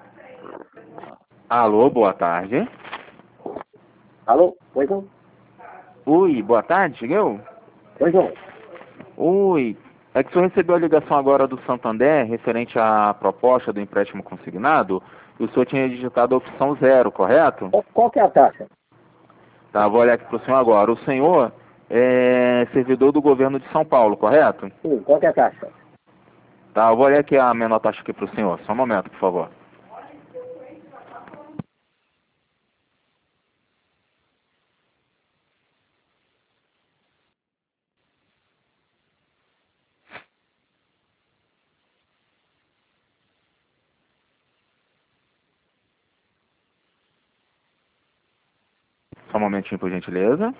Alô, boa tarde. Alô? Oi, João? Oi, boa tarde, chegou? Oi, João? Oi, é que o senhor recebeu a ligação agora do Santander referente à proposta do empréstimo consignado e o senhor tinha digitado a opção 0, correto? Qual que é a taxa? Tá, vou olhar aqui para o senhor agora. O senhor é servidor do governo de São Paulo, correto? Sim, qual que é a taxa? Tá, eu vou olhar aqui a menor taxa aqui para o senhor. Só um momento, por favor. Só um momentinho, por gentileza.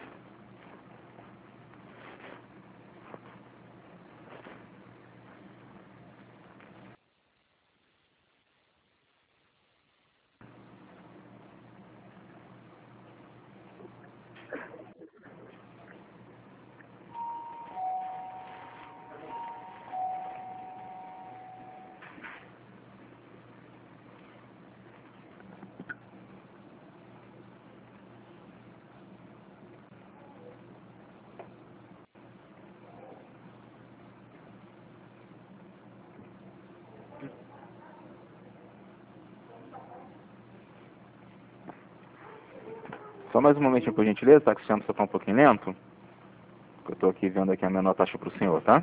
Só mais um momentinho, por gentileza, tá? Que o sistema está um pouquinho lento. Eu estou aqui vendo aqui a menor taxa para o senhor, tá?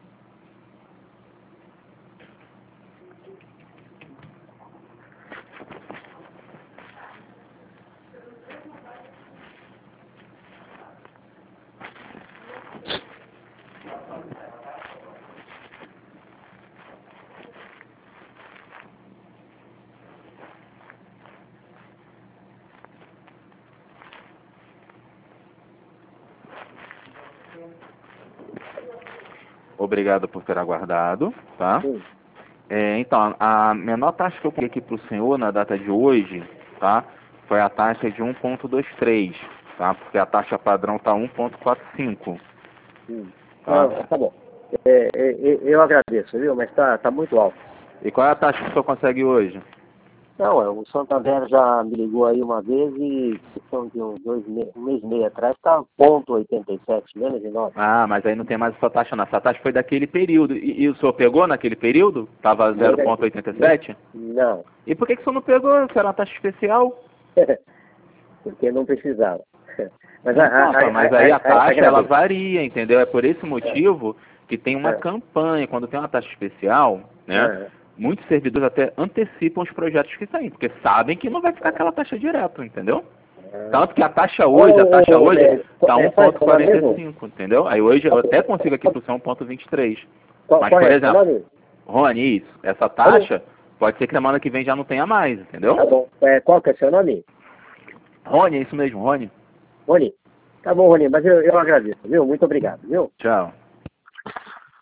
Obrigado por ter aguardado, tá? Sim. Então, a menor taxa que eu coloquei aqui para o senhor na data de hoje, tá? Foi a taxa de 1,23, tá? Porque a taxa padrão tá 1,45, tá? Não, tá bom. Eu agradeço, viu? Mas tá muito alto. E qual é a taxa que o senhor consegue hoje? Não, o Santander já me ligou aí uma vez e questão de um mês e meio atrás tá 0,87, menos de 9. Ah, mas aí não tem mais essa taxa não. Essa taxa foi daquele período. E o senhor pegou naquele período? Tava 0,87? Não, E por que o senhor não pegou? Se era uma taxa especial? porque não precisava. Mas, Mas aí a taxa ela agradeço. varia, entendeu? É por esse motivo que tem uma É. campanha, quando tem uma taxa especial, né? É. Muitos servidores até antecipam os projetos que saem, porque sabem que não vai ficar aquela taxa direto, entendeu? Tanto que a taxa hoje tá Qual é seu nome mesmo? 1,45, entendeu? Aí hoje eu até consigo aqui pro seu 1,23. Mas, Qual por é seu exemplo, nome? Rony, isso, essa Rony? taxa pode ser que semana que vem já não tenha mais, entendeu? Tá bom. Qual que é seu nome? Rony, é isso mesmo, Rony. Rony. Tá bom, Rony, mas eu agradeço, viu? Muito obrigado, viu? Tchau.